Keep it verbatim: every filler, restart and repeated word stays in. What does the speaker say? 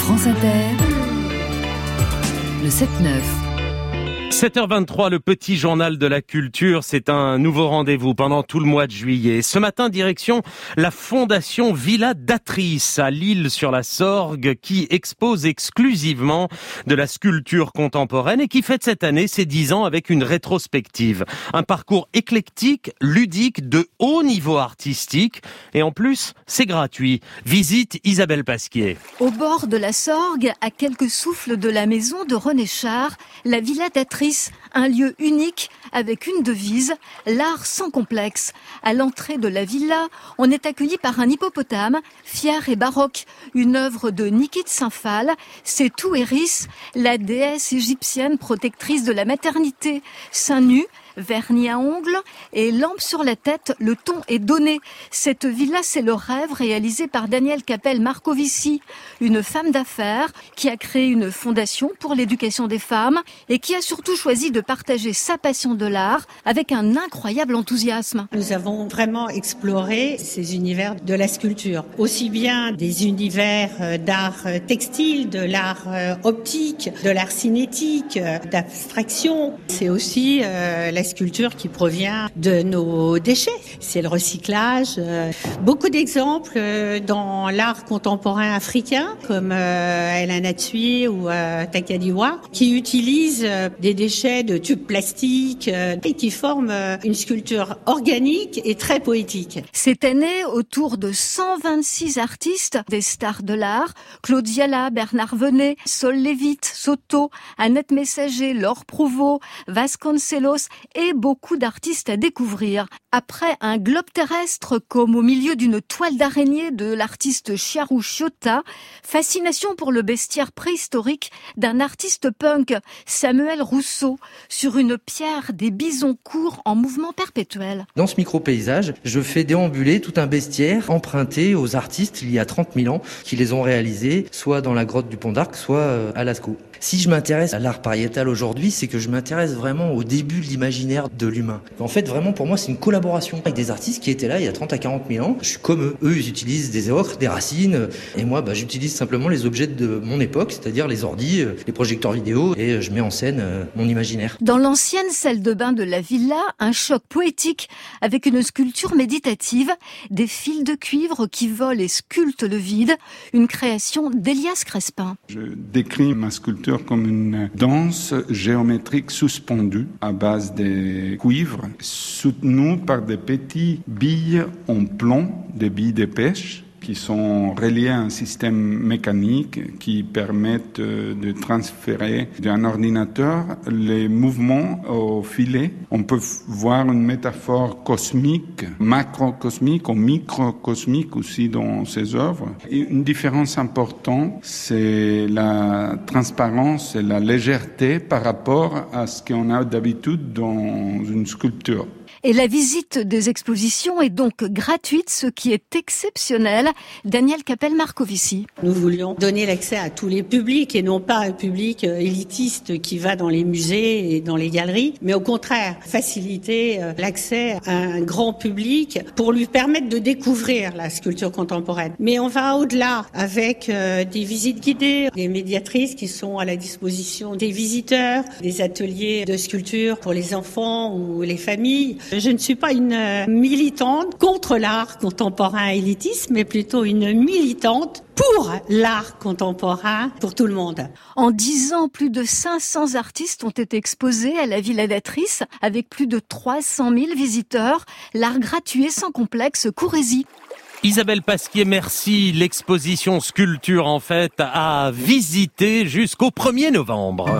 France Inter, le sept neuf. sept heures vingt-trois, le petit journal de la culture, c'est un nouveau rendez-vous pendant tout le mois de juillet. Ce matin, direction la fondation Villa d'Atrice à L'Isle-sur-la-Sorgue qui expose exclusivement de la sculpture contemporaine et qui fête cette année ses dix ans avec une rétrospective. Un parcours éclectique, ludique, de haut niveau artistique et en plus, c'est gratuit. Visite Isabelle Pasquier. Au bord de la Sorgue, à quelques souffles de la maison de René Char, la Villa d'Atrice, un lieu unique avec une devise, l'art sans complexe. À l'entrée de la villa, on est accueilli par un hippopotame, fier et baroque, une œuvre de Niki de Saint-Phal. C'est Touéris, la déesse égyptienne protectrice de la maternité. Seins nus, vernis à ongles et lampe sur la tête, le ton est donné. Cette villa, c'est le rêve réalisé par Danielle Capel-Marcovici, une femme d'affaires qui a créé une fondation pour l'éducation des femmes et qui a surtout choisi de partager sa passion de l'art avec un incroyable enthousiasme. Nous avons vraiment exploré ces univers de la sculpture, aussi bien des univers d'art textile, de l'art optique, de l'art cinétique, d'abstraction. C'est aussi euh, la sculpture qui provient de nos déchets. C'est le recyclage. Beaucoup d'exemples dans l'art contemporain africain, comme El Anatsui ou Takadiwa, qui utilisent des déchets de tubes plastiques et qui forment une sculpture organique et très poétique. Cette année, autour de cent vingt-six artistes, des stars de l'art, Claude Ziala, Bernard Venet, Sol Lévite, Soto, Annette Messager, Laure Prouveau, Vasconcelos et beaucoup d'artistes à découvrir. Après un globe terrestre comme au milieu d'une toile d'araignée de l'artiste Chiharu Shiota, fascination pour le bestiaire préhistorique d'un artiste punk, Samuel Rousseau, sur une pierre des bisons courts en mouvement perpétuel. Dans ce micro-paysage, je fais déambuler tout un bestiaire emprunté aux artistes il y a trente mille ans qui les ont réalisés, soit dans la grotte du Pont d'Arc, soit à Lascaux. Si je m'intéresse à l'art pariétal aujourd'hui, c'est que je m'intéresse vraiment au début de l'imaginaire de l'humain. En fait, vraiment, pour moi, c'est une collaboration avec des artistes qui étaient là il y a trente à quarante mille ans. Je suis comme eux. Eux, ils utilisent des ocres, des racines. Et moi, bah, j'utilise simplement les objets de mon époque, c'est-à-dire les ordis, les projecteurs vidéo, et je mets en scène mon imaginaire. Dans l'ancienne salle de bain de la villa, un choc poétique avec une sculpture méditative, des fils de cuivre qui volent et sculptent le vide, une création d'Elias Crespin. Je décris ma sculpture comme une danse géométrique suspendue à base de cuivre, soutenue par des petites billes en plomb, des billes de pêche, qui sont reliées à un système mécanique qui permettent de transférer d'un ordinateur les mouvements au filet. On peut voir une métaphore cosmique, macrocosmique ou microcosmique aussi dans ces œuvres. Et une différence importante, c'est la transparence et la légèreté par rapport à ce qu'on a d'habitude dans une sculpture. Et la visite des expositions est donc gratuite, ce qui est exceptionnel. Danielle Capel-Marcovici. Nous voulions donner l'accès à tous les publics et non pas un public élitiste qui va dans les musées et dans les galeries, mais au contraire, faciliter l'accès à un grand public pour lui permettre de découvrir la sculpture contemporaine. Mais on va au-delà avec des visites guidées, des médiatrices qui sont à la disposition des visiteurs, des ateliers de sculpture pour les enfants ou les familles. Je ne suis pas une militante contre l'art contemporain élitiste, mais plutôt une militante pour l'art contemporain, pour tout le monde. En dix ans, plus de cinq cents artistes ont été exposés à la Villa d'Atrice, avec plus de trois cent mille visiteurs. L'art gratuit et sans complexe, courez-y. Isabelle Pasquier, merci. L'exposition Sculpture, en fait, à visiter jusqu'au premier novembre.